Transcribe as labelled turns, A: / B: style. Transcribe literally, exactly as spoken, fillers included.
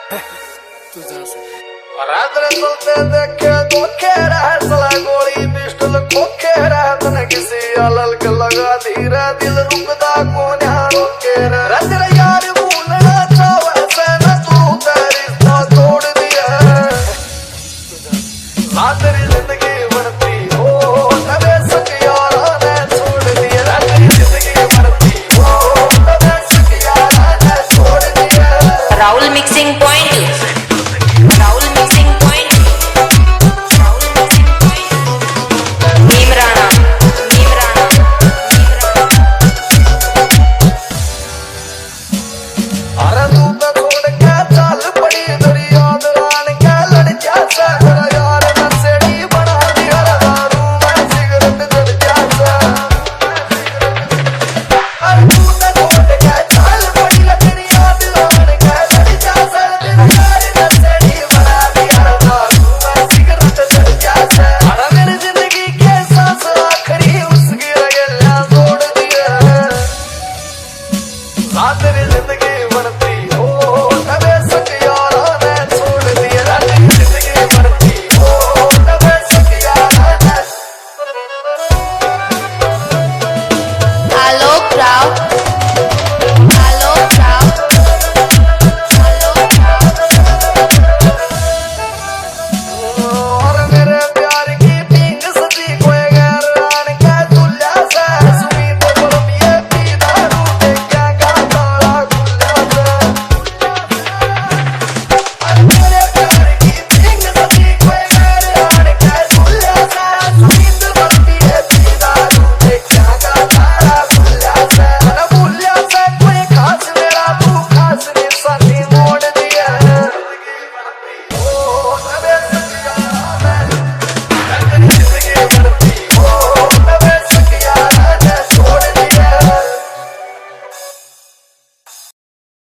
A: रात्रे चलते देखे धोखे रहे सला गोली पिस्टल खोखे रहे तने किसी अलल के लगा धीरे दिल रुकदा कौन यहाँ रोके रहे रात्रे यार भूलना चाहे से न तू तेरी रिश्ता तोड़ दिया रात्रि जिंदगी बढ़ती हो तबे सक यारा ने छोड़ दिया रात्रि जिंदगी बढ़ती हो तबे सक यारा ने छोड़ दिया।
B: Rahul mixing point Rahul mixing point Rahul mixing point Neemrana Neemrana
A: अरे तू तो छोड़ के चल पड़ी दरिया दरान के लड़ जैसा तेरा यार नशेड़ी बना दिया दारू में सिगरेट जड़ जैसा अरे तू तो छोड़ के चल पड़ी दरिया दरान के लड़ जैसा तेरा यार नशेड़ी बना दिया दारू में सिगरेट जड़ जैसा अरे मेरी जिंदगी के सांस आखिरी उसकी रगेला तोड़ दिया रात मेरी जिंदगी